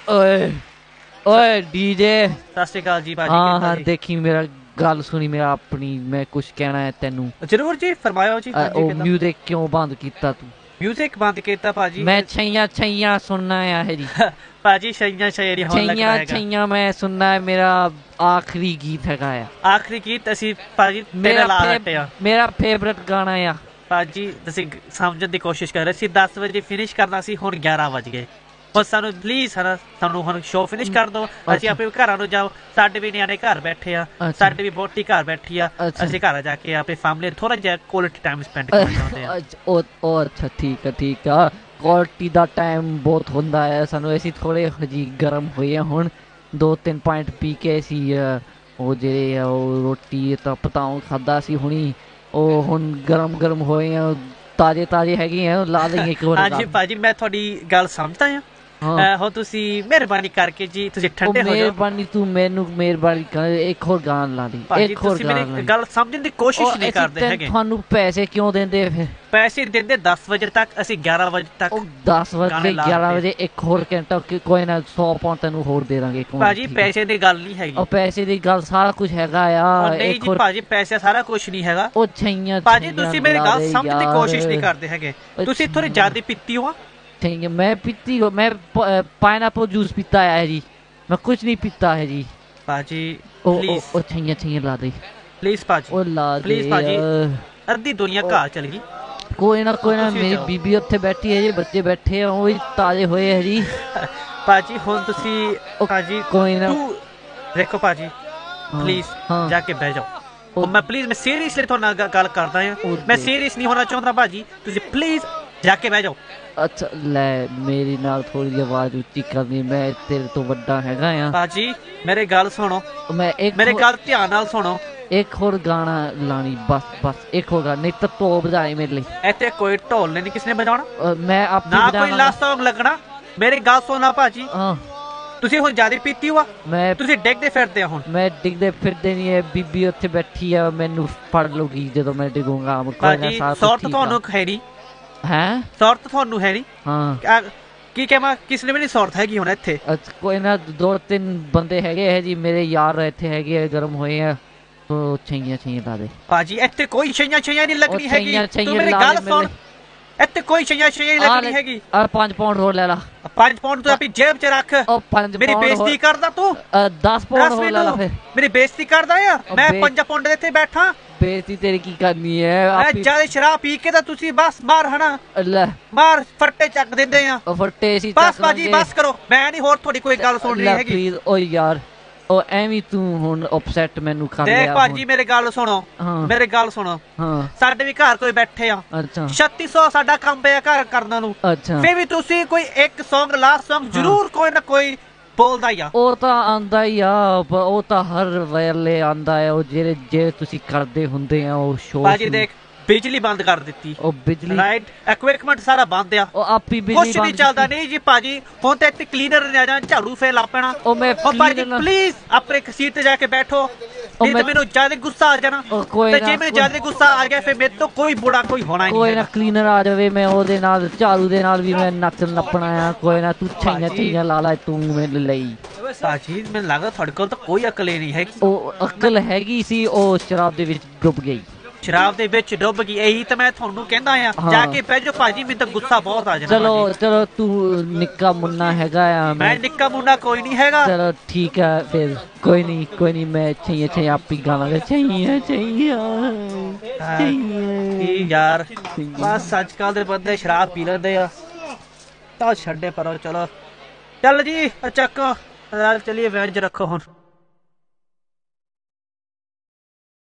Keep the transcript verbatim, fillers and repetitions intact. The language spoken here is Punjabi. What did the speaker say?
ओए ओए डीजे सत श्री अकाल जी भाजी। हाँ हाँ देखी मेरा गल सुनी मेरा अपनी मैं कुछ कहना है तेनू जरूर जी फरमाओ जी। ओ म्यूजिक क्यों बंद कीता तू? म्यूजिक बंद कीता भाजी? मैं छैया छैया सुनना है जी भाजी। छैया छैया छैया छैया मैं सुनना है, मेरा आखिरी गीत है गाया। आखिरी गीत असी भाजी मेरा ला हटे आ मेरा फेवरेट गाना है भाजी। ਅਸੀਂ ਸਮਝਣ ਦੀ ਕੋਸ਼ਿਸ਼ ਕਰ ਰਹੇ ਸੀ दस ਵਜੇ ਫਿਨਿਸ਼ ਕਰਨਾ ਸੀ, ਹੁਣ ਗਿਆਰਾਂ ਵਜ ਗਏ। ਹੁਣ ਸਾਨੂੰ ਪਲੀਜ਼ ਹਨਾ ਸਾਨੂੰ ਹੁਣ ਸ਼ੋਅ ਫਿਨਿਸ਼ ਕਰ ਦਿਓ, ਅਸੀਂ ਆਪਣੇ ਘਰਾਂ ਨੂੰ ਜਾਓ। ਸਾਡੇ ਵੀ ਨਿਆਣੇ ਘਰ ਬੈਠੇ ਆ, ਸਾਡੇ ਵੀ ਵੋਟੀ ਘਰ ਬੈਠੀ ਆ, ਅਸੀਂ ਘਰ ਜਾ ਕੇ ਆਪਣੇ ਫੈਮਿਲੀ ਥੋੜਾ ਜਿਹਾ ਕੁਆਲਿਟੀ ਟਾਈਮ ਸਪੈਂਡ ਕਰਨਾ ਚਾਹੁੰਦੇ ਆ। ਉਹ ਅੱਛਾ ਠੀਕ ਆ ਠੀਕ ਆ, ਕੁਆਲਿਟੀ ਦਾ ਟਾਈਮ ਬਹੁਤ ਹੁੰਦਾ ਹੈ ਸਾਨੂੰ। ਅਸੀਂ ਥੋੜੇ ਹਜੀ ਗਰਮ ਹੋਏ ਆ, ਹੁਣ ਦੋ ਤਿੰਨ ਪੁਆਇੰਟ ਪੀ ਕੇ ਅਸੀਂ ਉਹ ਜਿਹੜੇ ਉਹ ਰੋਟੀ ਤਾਂ ਪਤਾਉ ਖਾਦਾ ਸੀ ਹੁਣੀ, ਉਹ ਹੁਣ ਗਰਮ ਗਰਮ ਹੋਏ ਆ, ਤਾਜ਼ੇ ਤਾਜ਼ੇ ਹੈਗੇ ਆ, ਲਾ ਦੇਂਗੇ ਇੱਕ ਵਾਰ। ਹਾਂਜੀ ਭਾਜੀ ਮੈਂ ਤੁਹਾਡੀ ਗੱਲ ਸਮਝਦਾ ਆ। ਹੁਣ ਤੁਸੀਂ ਮਿਹਰਬਾਨੀ ਕਰਕੇ ਜੀ ਤੁਸੀਂ ਠੰਡੇ ਹੋ ਜਾਓ। ਮਿਹਰਬਾਨੀ ਤੂੰ ਮੈਨੂੰ ਮਿਹਰਬਾਨੀ ਕਰ ਇੱਕ ਹੋਰ ਗਾਣ ਲਾ ਦੀ, ਇੱਕ ਹੋਰ ਗਾਣ। ਮੇਰੀ ਗੱਲ ਸਮਝਣ ਦੀ ਕੋਸ਼ਿਸ਼ ਨਹੀਂ ਕਰਦੇ ਹੈਗੇ। ਤੁਹਾਨੂੰ ਪੈਸੇ ਕਿਉਂ ਦਿੰਦੇ ਫਿਰ? ਪੈਸੇ ਦਿੰਦੇ ਦਸ ਵਜੇ ਤੱਕ, ਅਸੀਂ ਗਿਆਰਾਂ ਵਜੇ ਤੱਕ। ਦਸ ਵਜੇ ਗਿਆਰਾਂ ਵਜੇ ਇੱਕ ਹੋਰ ਘੰਟਾ ਕੋਈ ਨਾ ਸੌ ਪਾਉਂਡ ਤੈਨੂੰ ਹੋਰ ਦੇ ਦਾਂਗੇ। ਭਾਜੀ ਪੈਸੇ ਦੀ ਗੱਲ ਨਹੀਂ ਹੈਗੀ। ਉਹ ਪੈਸੇ ਦੀ ਗੱਲ ਸਾਰਾ ਕੁਝ ਹੈਗਾ ਆ। ਨਹੀਂ ਜੀ ਭਾਜੀ ਪੈਸੇ ਸਾਰਾ ਕੁਝ ਨਹੀਂ ਹੈਗਾ। ਉਹ छैया ਭਾਜੀ ਤੁਸੀਂ ਮੇਰੀ ਗੱਲ ਸਮਝਣ ਦੀ ਕੋਸ਼ਿਸ਼ ਨਹੀਂ ਕਰਦੇ ਹੈਗੇ। ਤੁਸੀਂ ਥੋੜੀ ਜ਼ਿਆਦਾ ਪੀਤੀ ਹੋ। ठीक है मैं पीती हूँ, मैं पाइनएप्पल जूस पीता है जी, मैं कुछ नहीं पीता है जी। पाजी ओ ओ ओ छैया छैया ला दे प्लीज पाजी, ओ ला दे प्लीज पाजी। अद्धी दुनिया घर चल गई। कोई ना कोई ना, मेरी बीबी उत्थे बैठी है जी, बच्चे बैठे हैं वो भी ताजे होए है जी। पाजी हुन तुसी पाजी कोई ना देखो पाजी प्लीज जाके बैठ जाओ। मैं प्लीज मैं सीरियसली थोड़ा गल करदा हां, मैं सीरियस नहीं होना चाहता भाजी, तुसी प्लीज जाके बैठ जाओ। अच्छा ले मेरी नाल थोड़ी जी आवाज उच्ची करनी, मैं तेरे तो बड़ा हैगा आ। भाजी मेरी गल सुनो, मैं एक मेरी गल ध्यान नाल सुनो। एक और गाना लानी बस बस एक और गाना, नहीं तो तो बजाए मेरे लिए। इत्थे कोई ढोल नहीं किसने बजाना, मैं अपनी ना कोई लास्ट सॉन्ग लगना। मेरी गल सुनना भाजी, हां ਤੁਸੀਂ ਹੁਣ ਜ਼ਿਆਦਾ ਪੀਤੀ ਹੋ। ਮੈਂ ਤੁਸੀਂ ਡਿੱਗਦੇ ਫਿਰਦੇ ਆ। ਹੁਣ ਮੈਂ ਡਿੱਗਦੇ ਫਿਰਦੇ ਨਹੀਂ ਹੈ, ਬੀਬੀ ਉੱਥੇ ਬੈਠੀ ਆ, ਮੈਨੂੰ ਫੜ ਲੂਗੀ ਜਦੋਂ ਮੈਂ ਡਿੱਗੂਗਾ। ਕੋਈ ਨਾ ਸਾਰਾ ਸੌਰਤ ਤੁਹਾਨੂੰ ਹੈ ਨਹੀਂ ਹੈ, ਸੌਰਤ ਤੁਹਾਨੂੰ ਹੈ ਨਹੀਂ। ਹਾਂ ਕੀ ਕਹਿਮਾ ਕਿਸੇ ਨੇ ਵੀ ਨਹੀਂ ਸੌਰਤ ਹੈਗੀ ਹੁਣ ਇੱਥੇ। ਕੋਈ ਨਾ ਦੋ ਤਿੰਨ ਬੰਦੇ ਹੈਗੇ ਹੈ ਜੀ ਮੇਰੇ ਯਾਰ ਇੱਥੇ ਹੈਗੇ ਆ, ਗਰਮ ਹੋਏ ਆ, ਤੋ छैया छैया ਲਾ ਦੇ ਭਾਜੀ। ਇੱਥੇ ਕੋਈ छैया छैया ਨਹੀਂ ਲੱਗਣੀ ਹੈਗੀ, ਤੂੰ ਮੇਰੀ ਗੱਲ ਸੁਣ। ਇੱਥੇ ਕੋਈ छैया छैया ਨਹੀਂ ਲੱਗਣੀ ਹੈਗੀ। ਆ ਪੰਜ ਪਾਉਂਡ ਹੋਰ ਲੈ ਲਾ। ਪੰਜ ਪਾਉਂਡ ਤੂੰ ਆਪਣੀ ਜੇਬ 'ਚ ਰੱਖ। ਮੇਰੀ ਬੇਇੱਜ਼ਤੀ ਕਰਦਾ ਤੂੰ। ਦਸ ਪਾਉਂਡ ਹੋਰ ਲੈ ਲਾ ਫਿਰ। ਮੇਰੀ ਬੇਇੱਜ਼ਤੀ ਕਰਦਾ ਆ, ਮੈਂ ਪੰਜਾਂ ਪਾਉਂਡ ਦੇ ਇੱਥੇ ਬੈਠਾ। ਬੇਇੱਜ਼ਤੀ ਤੇਰੀ ਕੀ ਕਰਨੀ ਹੈ? ਐ ਜਿਆਦਾ ਸ਼ਰਾਬ ਪੀ ਕੇ ਤਾਂ ਤੁਸੀਂ ਬਸ ਮਾਰ ਹਨਾ ਲੈ ਮਾਰ ਫੱਟੇ ਚੱਕ ਦਿੰਦੇ ਆ। ਫੱਟੇ ਸੀ ਬਸ ਭਾਜੀ ਬਸ ਕਰੋ, ਮੈਂ ਨਹੀਂ ਹੋਰ ਤੁਹਾਡੀ ਕੋਈ ਗੱਲ ਸੁਣ ਰਹੀ ਹੈਗੀ। ਪਲੀਜ਼ ਓ ਯਾਰ ਉਹ ਐਵੇਂ ਤੂੰ ਹੁਣ ਅਪਸੈਟ ਮੈਨੂੰ ਕਰ ਲਿਆ। ਦੇਖ ਭਾਜੀ ਮੇਰੀ ਗੱਲ ਸੁਣੋ, ਮੇਰੀ ਗੱਲ ਸੁਣੋ। ਹਾਂ ਸਾਡੇ ਵੀ ਘਰ ਕੋਈ ਬੈਠੇ ਆ। ਅੱਛਾ ਛੱਤੀ ਸੌ ਸਾਡਾ ਕੰਮ ਪਿਆ ਘਰ ਕਰਨ ਨੂੰ। ਅੱਛਾ ਫਿਰ ਵੀ ਤੁਸੀਂ ਕੋਈ ਇੱਕ ਸੌਂਗ ਲਾਸਟ ਸੌਂਗ ਜ਼ਰੂਰ ਕੋਈ ਨਾ ਕੋਈ ਬੋਲਦਾ ਹੀ ਆ। ਉਹ ਤਾਂ ਆਂਦਾ ਹੀ ਆ, ਉਹ ਤਾਂ ਹਰ ਵੇਲੇ ਆਂਦਾ ਹੈ। ਉਹ ਜਿਹੜੇ ਜੇ ਤੁਸੀਂ ਕਰਦੇ ਹੁੰਦੇ ਆ ਉਹ ਸ਼ੋਅ। ਭਾਜੀ ਦੇਖ ਬਿਜਲੀ ਬੰਦ ਕਰ ਦਿੱਤੀ। ਉਹ ਬਿਜਲੀ ਰਾਈਟ ਇਕਵਿਪਮੈਂਟ ਸਾਰਾ ਬੰਦ ਆ। ਉਹ ਆਪੀ ਬਿਜਲੀ ਕੁਛ ਨਹੀਂ ਚੱਲਦਾ। ਨਹੀਂ ਜੀ ਭਾਜੀ ਹੁਣ ਤੇ ਇੱਥੇ ਕਲੀਨਰ ਨੇ ਆ ਜਾਣਾ, ਝਾੜੂ ਫੇਰ ਲਾ ਪੈਣਾ। ਉਹ ਮੈਂ ਭਾਜੀ ਪਲੀਜ਼ ਆਪਣੇ ਸੀਟ ਤੇ ਜਾ ਕੇ ਬੈਠੋ, ਨਹੀਂ ਤਾਂ ਮੈਨੂੰ ਜ਼ਿਆਦਾ ਗੁੱਸਾ ਆ ਜਾਣਾ। ਤੇ ਜੇ ਮੈਨੂੰ ਜ਼ਿਆਦਾ ਗੁੱਸਾ ਆ ਗਿਆ ਫਿਰ ਮੇਰੇ ਤੋਂ ਕੋਈ ਬੁੜਾ ਕੋਈ ਹੋਣਾ ਹੀ ਨਹੀਂ। ਕੋਈ ਨਾ ਕਲੀਨਰ ਆ ਜਾਵੇ, ਮੈਂ ਉਹਦੇ ਨਾਲ ਝਾੜੂ ਦੇ ਨਾਲ ਵੀ ਮੈਂ ਨੱਚਣ ਨੱਪਣਾ ਆ। ਕੋਈ ਨਾ ਤੂੰ छैया छैया ਲਾ ਲਾ ਤੂੰ ਮੇਰੇ ਲਈ। ਸਾਜੀ ਮੈਨੂੰ ਲੱਗਦਾ ਤੁਹਾਡੇ ਕੋਲ ਤਾਂ ਕੋਈ ਅਕਲ ਹੀ ਨਹੀਂ ਹੈਗੀ। ਉਹ ਅਕਲ ਹੈਗੀ ਸੀ, ਉਹ ਸ਼ਰਾਬ ਦੇ ਵਿੱਚ ਡੁੱਬ ਗਈ। ਸ਼ਰਾਬ ਦੇ ਵਿੱਚ ਡੁੱਬ ਗਈ, ਇਹੀ ਤਾਂ ਮੈਂ ਤੁਹਾਨੂੰ ਕਹਿੰਦਾ ਆ ਜਾ ਕੇ ਬਹਿ ਜਾਓ ਭਾਜੀ, ਮੈਨੂੰ ਤਾਂ ਗੁੱਸਾ ਬਹੁਤ ਆ ਜਾਣਾ। ਚਲੋ ਚਲੋ ਤੂੰ ਨਿੱਕਾ ਮੁੰਨਾ ਹੈਗਾ ਆ। ਮੈਂ ਨਿੱਕਾ ਮੁੰਨਾ ਕੋਈ ਨਹੀਂ ਹੈਗਾ। ਚਲੋ ਠੀਕ ਹੈ ਫਿਰ ਕੋਈ ਨਹੀਂ ਕੋਈ ਨਹੀਂ, ਮੈਂ छैया छैया ਆਪੀ ਗਾਣਾ छैया छैया। ਕੀ ਯਾਰ ਬਸ ਅੱਜ ਕੱਲ ਦੇ ਬੰਦੇ ਸ਼ਰਾਬ ਪੀ ਲੈਂਦੇ ਆ ਤਾਂ ਛੱਡੇ ਪਰੋ। ਚਲੋ ਚੱਲ ਜੀ ਚੱਕ ਚਲੀਏ ਵੈਂਜ ਰੱਖੋ ਹੁਣ।